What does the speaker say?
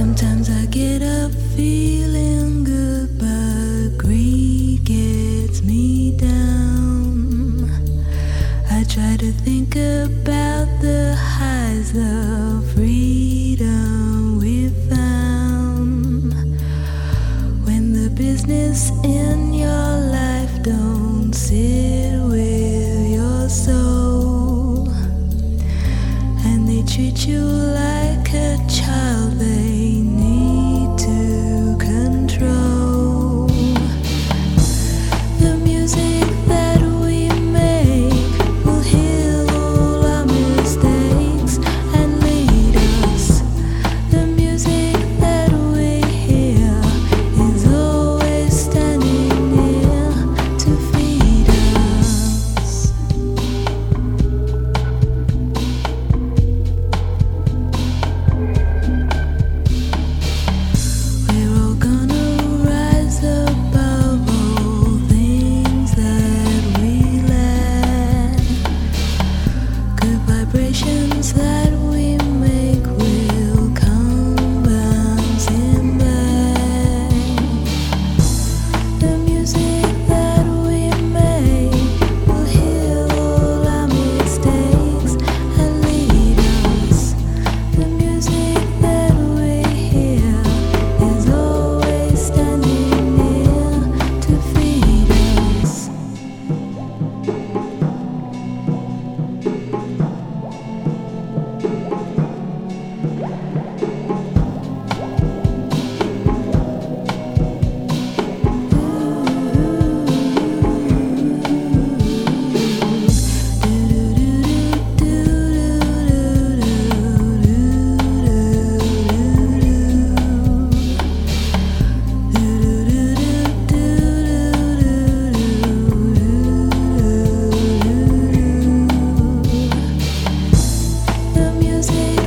Sometimes I get up feeling good, but greed gets me down. I try to think about the highs of freedom we found. When the business in your life don't sit with your soul, and they treat you like a child they need to control. The music that we make will heal all our mistakes and lead us. The music that we hear is always standing near to feed us. We're all gonna rise above all things that we lack. Good vibrations that we make will come bouncing back. The music that we make will heal all our mistakes and lead us. The music that we hear is always standing near to feed us. The music